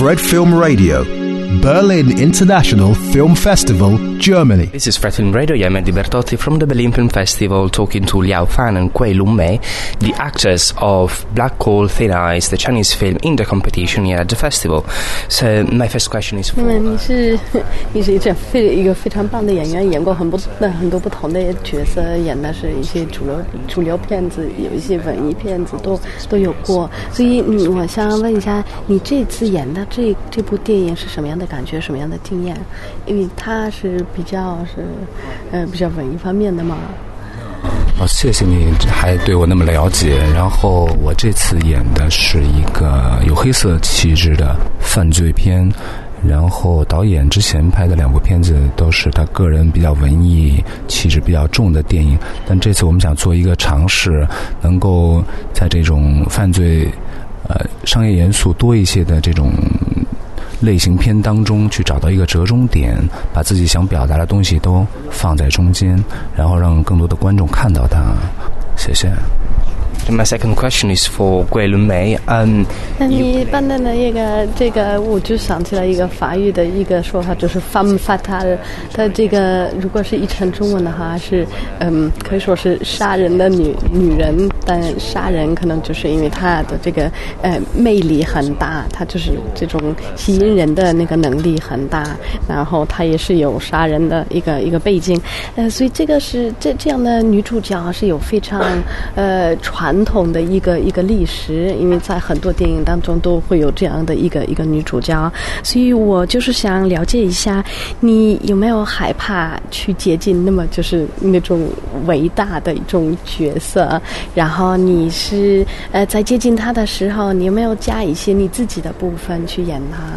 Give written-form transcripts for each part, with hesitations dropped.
Fred Film Radio, Berlin International Film Festival, Germany. This is Fred Film Radio. I'm Eddie Bertotti from the Berlin Film Festival, talking to Liao Fan and Gui Lunmei, the actors of Black Coal, Thin Ice, the Chinese film in the competition here at the festival. So my first question is for... 你是一个非常棒的演员，演过很多不同的角色，演的是一些主流片子，有一些文艺片子都有过。所以我想问一下，你这次演的这部电影是什么样的感觉，什么样的经验？因为它是比较文艺方面的嘛。 谢谢你还对我那么了解。然后我这次演的是一个有黑色气质的犯罪片，然后导演之前拍的2部片子都是他个人比较文艺气质比较重的电影，但这次我们想做一个尝试，能够在这种犯罪商业元素多一些的这种类型片当中去找到一个折中点，把自己想表达的东西都放在中间，然后让更多的观众看到它。谢谢。 My second question is for Gui Lunmei. 那你办的这个，我就想起来一个法语的一个说法，就是 femme fatale。它这个如果是译成中文的话，是可以说是杀人的女人，但杀人可能就是因为她的这个魅力很大，她就是这种吸引人的那个能力很大，然后她也是有杀人的一个背景，所以这个是这样的女主角是有非常传统的一个历史，因为在很多电影当中都会有这样的一个女主角，所以我就是想了解一下，你有没有害怕去接近就是那种伟大的一种角色，然后你是在接近她的时候，你有没有加一些你自己的部分去演她？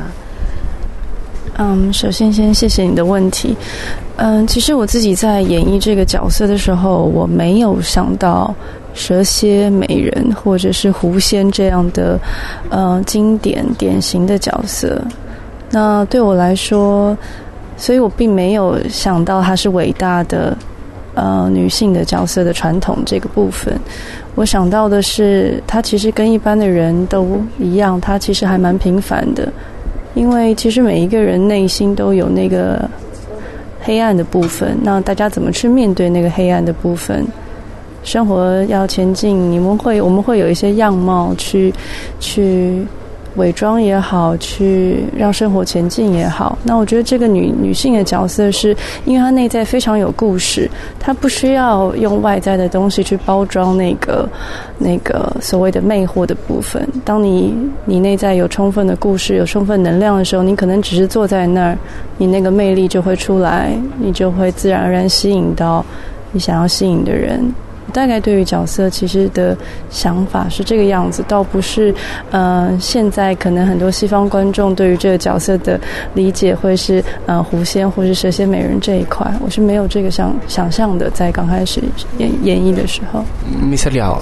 首先先谢谢你的问题。其实我自己在演绎这个角色的时候，我没有想到蛇蝎美人或者是狐仙这样的经典典型的角色。那对我来说，所以我并没有想到她是伟大的女性的角色的传统这个部分。我想到的是，她其实跟一般的人都一样，她其实还蛮平凡的。因为其实每一个人内心都有那个黑暗的部分，那大家怎么去面对那个黑暗的部分？生活要前进，我们会有一些样貌去伪装也好，去让生活前进也好。那我觉得这个女性的角色是因为她内在非常有故事，她不需要用外在的东西去包装那个所谓的魅惑的部分。当你内在有充分的故事，有充分能量的时候，你可能只是坐在那儿，你那个魅力就会出来，你就会自然而然吸引到你想要吸引的人。大概对于角色其实的想法是这个样子，倒不是现在可能很多西方观众对于这个角色的理解会是狐仙或是蛇蝎美人这一块，我是没有这个想象的，在刚开始演绎的时候。 Mr. Liao,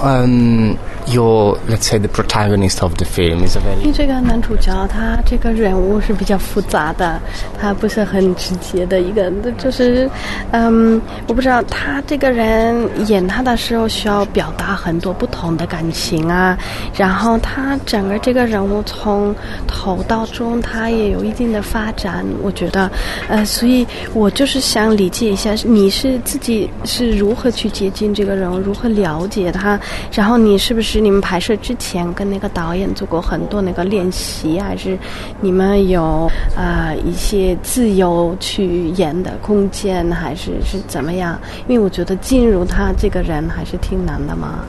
let's say the protagonist of the film is a very... 因为这个男主角他这个人物是比较复杂的，他不是很直接的一个，就是我不知道他这个人演他的时候需要表达很多不同的感情啊，然后他整个这个人物从头到终他也有一定的发展，我觉得所以我就是想理解一下，你是自己是如何去接近这个人物，如何了解他，然后你是不是你们拍摄之前跟那个导演做过很多那个练习，还是你们有一些自由去演的空间，还是怎么样？因为我觉得进入他这个人还是挺难的嘛。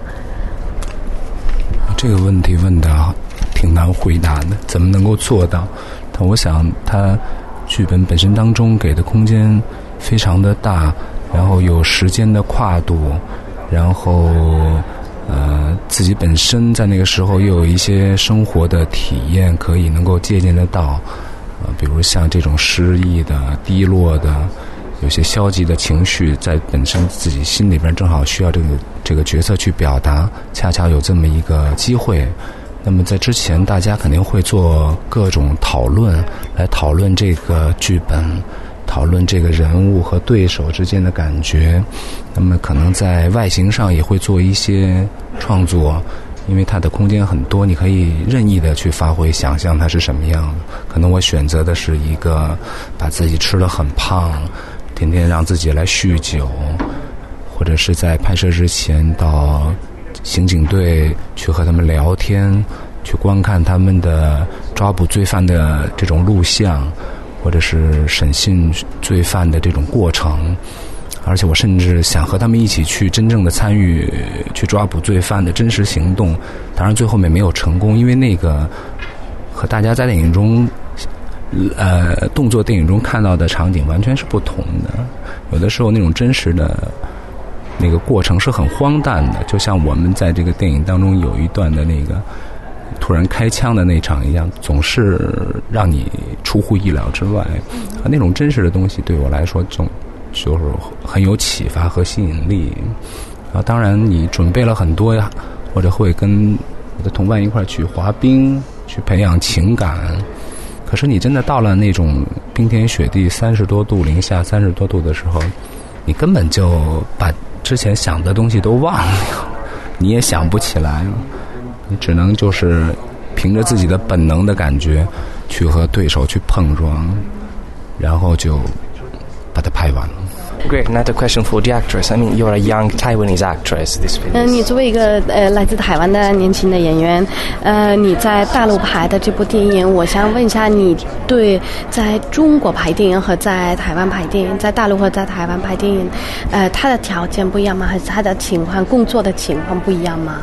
这个问题问得挺难回答的，怎么能够做到？但我想他剧本本身当中给的空间非常的大，然后有时间的跨度，然后自己本身在那个时候又有一些生活的体验可以能够借鉴得到，比如像这种失意的、低落的、有些消极的情绪，在本身自己心里边正好需要这个角色去表达，恰巧有这么一个机会。那么在之前大家肯定会做各种讨论，来讨论这个剧本，讨论这个人物和对手之间的感觉，那么可能在外形上也会做一些创作， 因为它的空间很多，你可以任意的去发挥想象它是什么样的。可能我选择的是一个把自己吃得很胖，天天让自己来酗酒，或者是在拍摄之前到刑警队去和他们聊天，去观看他们的抓捕罪犯的这种录像，或者是审讯罪犯的这种过程。而且我甚至想和他们一起去真正的参与去抓捕罪犯的真实行动。当然最后面没有成功，因为那个和大家在电影中动作电影中看到的场景完全是不同的。有的时候那种真实的那个过程是很荒诞的，就像我们在这个电影当中有一段的那个突然开枪的那场一样，总是让你出乎意料之外。那种真实的东西对我来说就是很有启发和吸引力。然后当然你准备了很多呀，或者会跟我的同伴一块去滑冰，去培养情感。可是你真的到了那种冰天雪地30多度零下30多度的时候，你根本就把之前想的东西都忘了，你也想不起来了。你只能就是凭着自己的本能的感觉去和对手去碰撞，然后就把它拍完了。 Great. Another question for the actress. I mean, you're a young Taiwanese actress. This film. 你作为一个来自台湾的年轻的演员，你在大陆拍的这部电影，我想问一下，你对在中国拍电影和在台湾拍电影，在大陆和在台湾拍电影，它的条件不一样吗？还是它的情况、工作的情况不一样吗？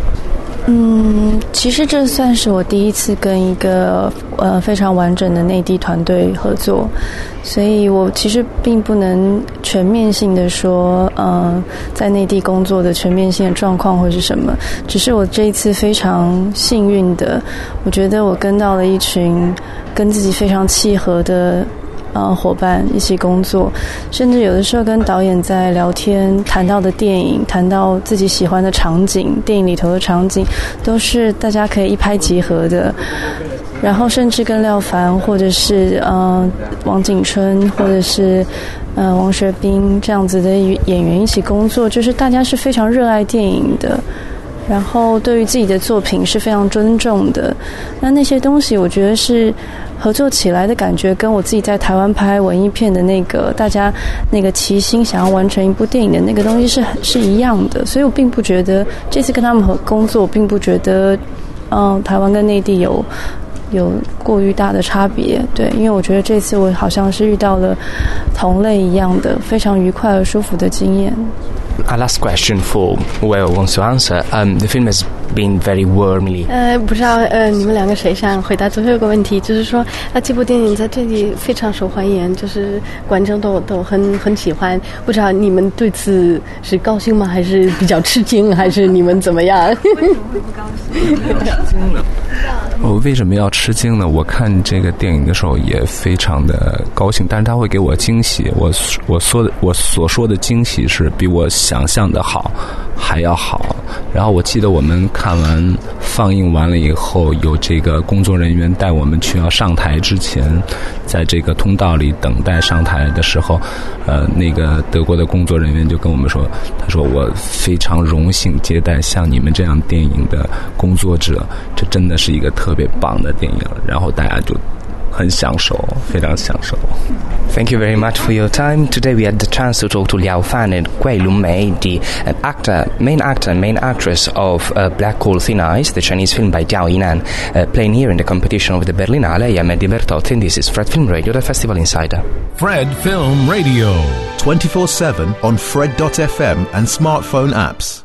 其实这算是我第一次跟一个非常完整的内地团队合作，所以我其实并不能全面性的说在内地工作的全面性的状况会是什么。只是我这一次非常幸运的，我觉得我跟到了一群跟自己非常契合的伙伴一起工作，甚至有的时候跟导演在聊天，谈到的电影，谈到自己喜欢的场景，电影里头的场景都是大家可以一拍即合的。然后甚至跟廖凡或者是王景春或者是王学兵这样子的演员一起工作，就是大家是非常热爱电影的，然后对于自己的作品是非常尊重的。那些东西我觉得是合作起来的感觉，跟我自己在台湾拍文艺片的那个大家那个齐心想要完成一部电影的那个东西是一样的。所以我并不觉得这次跟他们工作，我并不觉得台湾跟内地有过于大的差别。对，因为我觉得这次我好像是遇到了同类一样的非常愉快而舒服的经验。 A last question for whoever wants to answer. The film has been very warmly. 不知道你们两个谁想回答最后一个问题，就是说这部电影在这里非常受欢迎，就是观众都很喜欢。不知道你们对此是高兴吗？还是比较吃惊？还是你们怎么样？为什么会不高兴？ 吃惊呢？我为什么要吃惊呢？我看这个电影的时候也非常的高兴，但是它会给我惊喜。我所说的惊喜是比我想象的好还要好。然后我记得我们看完放映完了以后，有这个工作人员带我们去要上台之前，在这个通道里等待上台的时候，那个德国的工作人员就跟我们说，他说我非常荣幸接待像你们这样电影的工作者，这真的是一个特別棒的電影，然後大家就很享受，非常享受。 Thank you very much for your time. Today we had the chance to talk to Liao Fan and Gui Lunmei, the main actor and main actress of Black Coal Thin Ice, the Chinese film by Diao Yinan, playing here in the competition of the Berlinale. I am Eddie Bertotti and this is Fred Film Radio, the Festival Insider. Fred Film Radio. 24/7 on Fred.fm and smartphone apps.